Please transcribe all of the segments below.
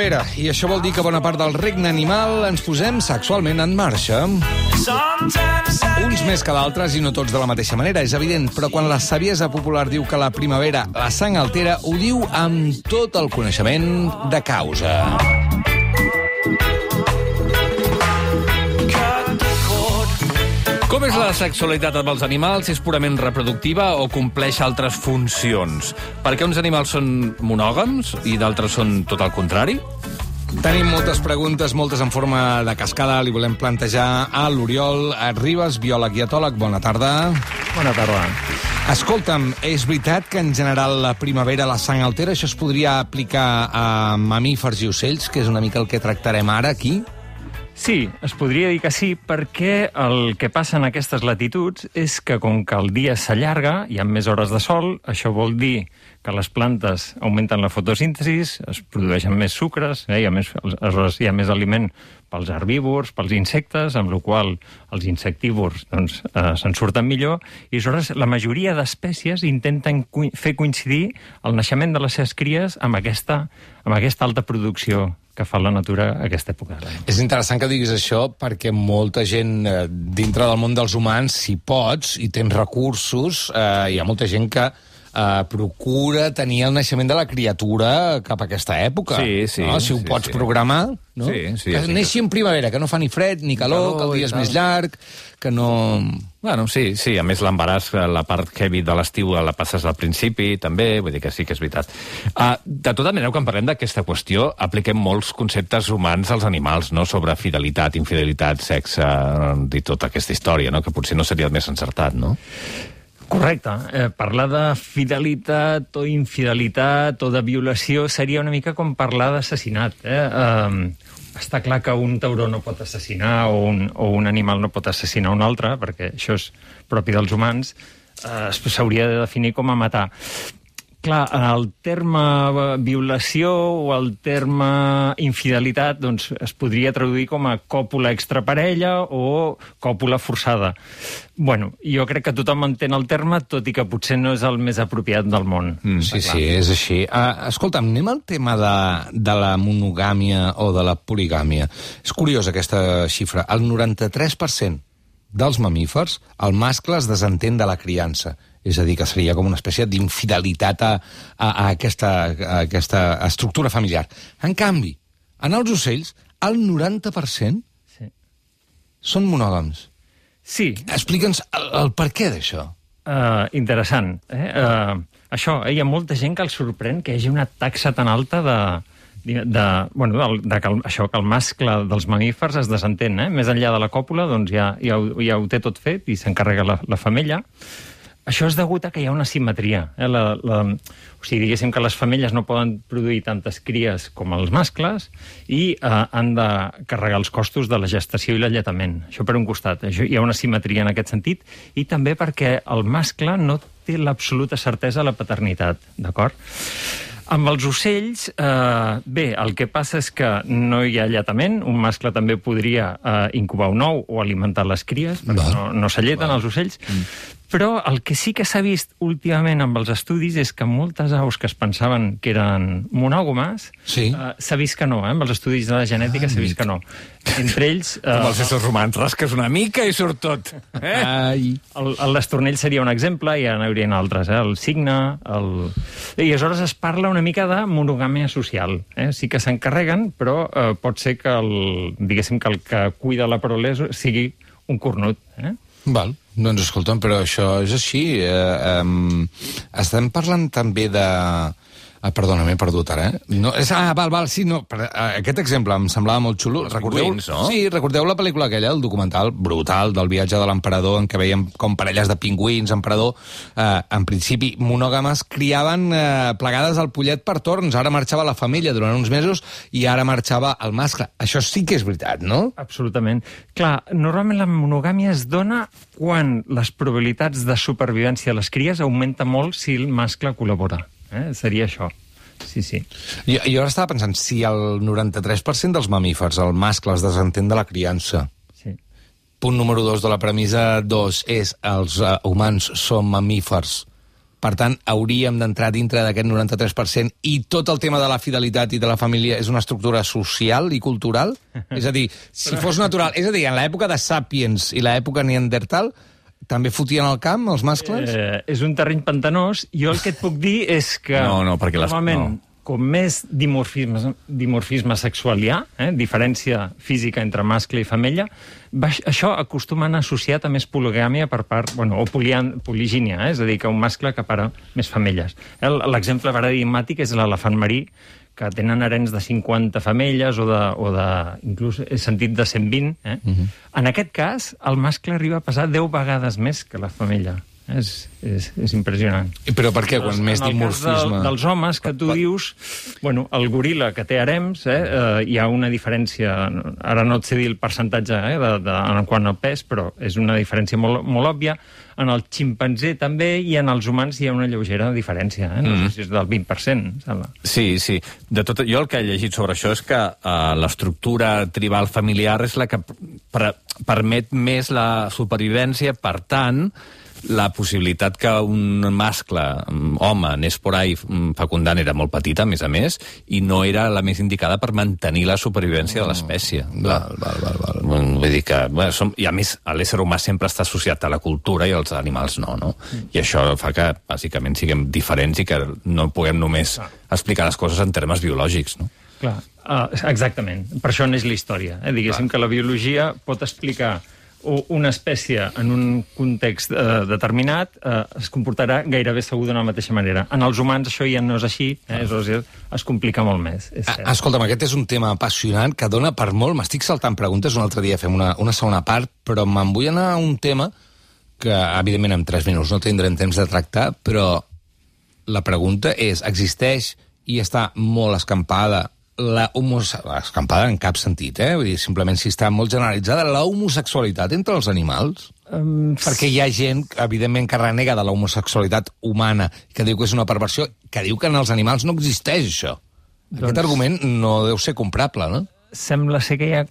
primavera, i això vol dir que bona part del regne animal ens posem sexualment en marxa. Uns més que d'altres i no tots de la mateixa manera, és evident, però quan la saviesa popular diu que la primavera la sang altera, ho diu amb tot el coneixement de causa. Com és la sexualitat amb els animals? És purament reproductiva o compleix altres funcions? Per què uns animals són monògams i d'altres són tot el contrari? Tenim moltes preguntes, moltes en forma de cascada. Li volem plantejar a l'Oriol Ribas, biòleg i etòleg. Bona tarda. Bona tarda. Escolta'm, és veritat que en general la primavera la sang altera? Això es podria aplicar a mamífers i ocells, que és una mica el que tractarem ara aquí? Sí, es podria dir que sí, perquè el que passa en aquestes latituds és que com que el dia s'allarga, hi ha més hores de sol, això vol dir que les plantes augmenten la fotosíntesi, es produeixen més sucres, aleshores hi ha més aliment pels herbívors, pels insectes, amb la qual els insectívors se'n surten millor, i aleshores la majoria d'espècies intenten fer coincidir el naixement de les seves cries amb aquesta alta producció que fa la natura a aquesta època. És interessant que diguis això perquè molta gent dintre del món dels humans, si pots i tens recursos, hi ha molta gent que procura tenir el naixement de la criatura cap a aquesta època. Sí, no? Si ho pots programar, no? Sí, que neixi en primavera, que no fa ni fred ni calor, que el dia és més llarg, que no... Bueno, sí, a més l'embaràs, la part heavy de l'estiu la passes al principi, també, vull dir que sí que és veritat. De tota manera, quan parlem d'aquesta qüestió, apliquem molts conceptes humans als animals, no?, sobre fidelitat, infidelitat, sexe, i tota aquesta història, no?, que potser no seria el més encertat, no? Correcte. Parlar de fidelitat o infidelitat o de violació seria una mica com parlar d'assassinat. Està clar que un tauró no pot assassinar o un animal no pot assassinar un altre, perquè això és propi dels humans, s'hauria de definir com a matar. Clar, el terme violació o el terme infidelitat doncs, es podria traduir com a còpula extraparella o còpula forçada. Bueno, jo crec que tothom entén el terme, tot i que potser no és el més apropiat del món. Sí, és així. Escolta'm, anem al tema de la monogàmia o de la poligàmia. És curiosa aquesta xifra. El 93% dels mamífers, el mascle es desentén de la criança. És a dir, que seria com una espècie d'infidelitat a aquesta estructura familiar. En canvi, en els ocells, el 90% són monògams. Sí. Explica'ns el per què d'això. Interessant. Això, hi ha molta gent que els sorprèn que hi hagi una taxa tan alta que el mascle dels mamífers es desentén. Més enllà de la còpula, doncs ja ho té tot fet i s'encarrega la femella. Això és degut a que hi ha una simetria. O sigui, diguéssim que les femelles no poden produir tantes cries com els mascles i han de carregar els costos de la gestació i l'alletament. Això per un costat. Hi ha una simetria en aquest sentit i també perquè el mascle no té l'absoluta certesa de la paternitat, d'acord? Amb els ocells, el que passa és que no hi ha alletament. Un mascle també podria incubar un ou o alimentar les cries, perquè no s'alleten els ocells. Però el que sí que s'ha vist últimament amb els estudis és que moltes aus que es pensaven que eren monògames, s'ha vist que no, amb els estudis de la genètica s'ha vist que no. Entre ells... Com els éssers humans, rasques una mica i surt tot. L'estornell seria un exemple, i n'hi haurien altres, el cigne... I aleshores es parla una mica de monogàmia social. Sí que s'encarreguen, però pot ser que el que cuida la prole sigui un cornut. Val. Doncs escolta'm, però això és així. Estem parlant també de... Perdona, m'he perdut ara, No, aquest exemple em semblava molt xulo. Pingüins, no? Sí, recordeu la pel·lícula aquella, el documental brutal del viatge de l'emperador, en què veiem com parelles de pingüins, emperador, en principi monògames, criaven plegades al pollet per torns. Ara marxava la femella durant uns mesos i ara marxava el mascle. Això sí que és veritat, no? Absolutament. Clar, normalment la monogàmia es dona quan les probabilitats de supervivència de les cries augmenta molt si el mascle col·labora. Seria això. Sí. Jo ara estava pensant, si el 93% dels mamífers, el mascle, es desentén de la criança, punt número 2 de la premissa 2 és els humans som mamífers Per tant, hauríem d'entrar dintre d'aquest 93% i tot el tema de la fidelitat i de la família és una estructura social i cultural? És a dir, si fos natural... És a dir, en l'època de Sapiens i l'època Neandertal, també fotien al camp els mascles? És un terreny pantanós. Jo el que et puc dir és que... No, perquè normalment, com més dimorfisme sexual hi ha, diferència física entre mascle i femella, això acostuma a anar associat a més poligàmia per part, o poligínia, és a dir, que un mascle acapara més femelles. L'exemple paradigmàtic és l'elefant marí, que tenen harems de 50 femelles o inclús he sentit de 120. En aquest cas, el mascle arriba a pesar 10 vegades més que la femella. És impressionant. Però per què? Quan més dimorfisme... En el cas dels homes, que tu dius... el goril·la que té harems, hi ha una diferència... Ara no et sé dir el percentatge en quant al pes, però és una diferència molt òbvia. En el ximpanzé també, i en els humans hi ha una lleugera diferència. No sé si és del 20%, sembla. Sí. Jo el que he llegit sobre això és que l'estructura tribal familiar és la que permet més la supervivència, per tant... La possibilitat que un mascle, home, anés por ahí fecundant era molt petita, a més, i no era la més indicada per mantenir la supervivència de l'espècie. Val. Vull dir que... I a més, l'ésser humà sempre està associat a la cultura i els animals no? I això fa que, bàsicament, siguem diferents i que no puguem només explicar les coses en termes biològics, no? Clar, exactament. Per això n'és la història. Diguéssim que la biologia pot explicar una espècie en un context determinat es comportarà gairebé segur d'una mateixa manera. En els humans això ja no és així, es complica molt més. Escolta'm, aquest és un tema apassionant que dona per molt. M'estic saltant preguntes, un altre dia fem una segona part, però me'n vull anar a un tema que, evidentment, en 3 minuts no tindrem temps de tractar, però la pregunta és, existeix i està molt escampada escampada en cap sentit, vull dir, simplement si està molt generalitzada la homosexualitat entre els animals? Perquè hi ha gent, evidentment, que renega de la homosexualitat humana, que diu que és una perversió, que diu que en els animals no existeix això. Aquest argument no deu ser comprable, no? Sembla ser que hi ha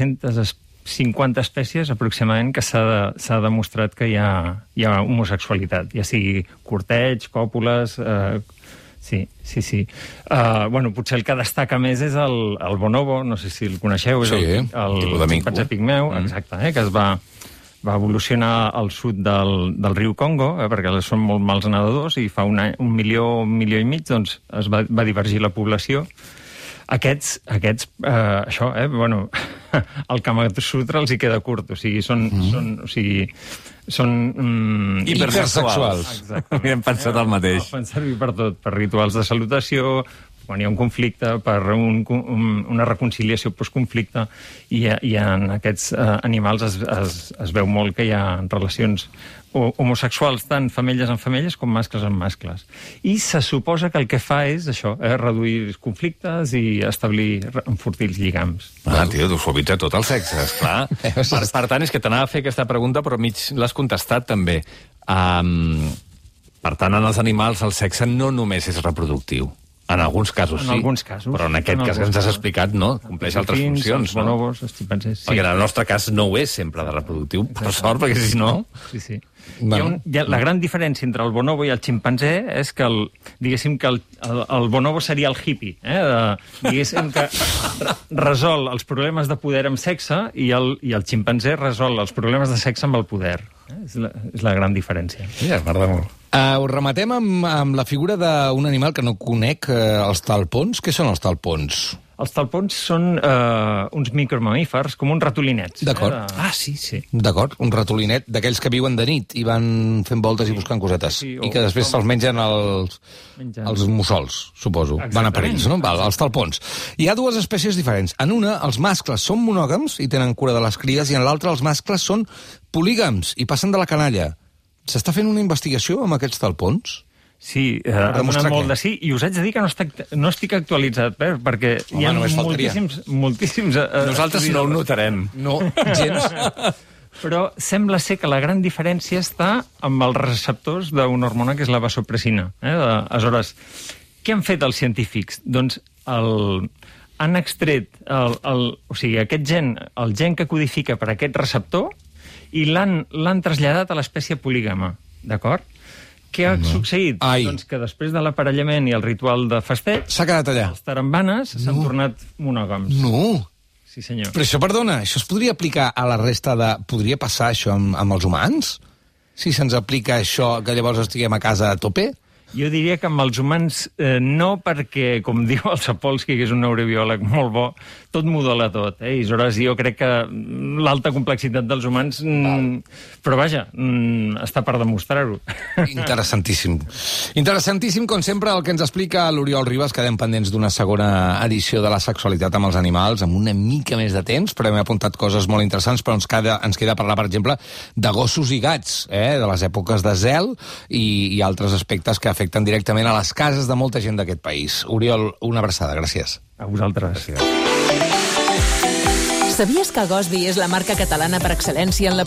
450 espècies, aproximadament, que s'ha demostrat que hi ha homosexualitat, ja sigui corteig, còpules... Sí. Potser el que destaca més és el bonobo, no sé si el coneixeu, és el ximpanzé pigmeu, exacte, que es va evolucionar al sud del riu Congo, perquè són molt mals nedadors, i fa un milió i mig, doncs es va divergir la població. Aquests el Kamasutra els hi queda curt, o sigui, són hipersexuals. Exactament. Hem pensat el mateix. Fan servir per tot, per rituals de salutació, quan hi ha un conflicte, per una reconciliació postconflicte, i en aquests animals es veu molt que hi ha relacions homosexuals, tant femelles amb femelles com mascles amb mascles. I se suposa que el que fa és això, reduir conflictes i establir enfortir els lligams. Tio, t'ho suavitza tot el sexe, esclar. Per tant, és que t'anava a fer aquesta pregunta, però mig l'has contestat, també. Per tant, en els animals el sexe no només és reproductiu. En alguns casos, sí. En alguns casos. Però en aquest cas que ens has explicat, no. Compleix altres funcions, no? Bonobos, els ximpanzés, sí. Perquè en el nostre cas no ho és sempre de reproductiu, per sort, perquè si no... Sí. La gran diferència entre el bonobo i el ximpanzé és que el bonobo seria el hippie, diguéssim que resol els problemes de poder amb sexe i el ximpanzé resol els problemes de sexe amb el poder. És la gran diferència. Ja, m'agrada molt. Ho rematem amb la figura d'un animal que no conec, els talpons. Què són els talpons? Els talpons són uns micromamífers, com uns ratolinets. D'acord. Sí. D'acord, un ratolinet d'aquells que viuen de nit i van fent voltes i buscant cosetes. Sí, i que després se'ls mengen els mussols, suposo. Exactament. Van a per ells, no? Els talpons. Hi ha 2 espècies diferents. En una, els mascles són monògams i tenen cura de les cries, i en l'altra, els mascles són polígams i passen de la canalla. S'està fent una investigació amb aquests talpons? Sí, ha donat molt de sí, i us haig de dir que no estic actualitzat, perquè hi ha moltíssims... Nosaltres no ho notarem. No, gens. Però sembla ser que la gran diferència està amb els receptors d'una hormona que és la vasopressina. Aleshores, què han fet els científics? Doncs han extret aquest gen, el gen que codifica per aquest receptor, i l'han traslladat a l'espècie polígama, d'acord? Què ha succeït? Ai. Doncs que després de l'aparellament i el ritual de festeig, S'ha quedat allà. els tarambanes s'han tornat monògams. No. Sí, senyor. Però això, perdona, això es podria aplicar a la resta de... Podria passar això amb els humans? Si se'ns aplica això, que llavors estiguem a casa a tope? Jo diria que amb els humans no, perquè, com diu el Sapolsky, que és un neurobiòleg molt bo, tot modola tot. I aleshores jo crec que l'alta complexitat dels humans... Però vaja, està per demostrar-ho. Interessantíssim. Interessantíssim, com sempre, el que ens explica l'Oriol Ribas. Quedem pendents d'una segona edició de la sexualitat amb els animals, amb una mica més de temps, però hem apuntat coses molt interessants, però ens queda parlar, per exemple, de gossos i gats, de les èpoques de zel i altres aspectes que afecten directament a les cases de molta gent d'aquest país. Oriol, una abraçada, gràcies. A vosaltres. Gràcies. Sabies que Gosby és la marca catalana per excel·lència en la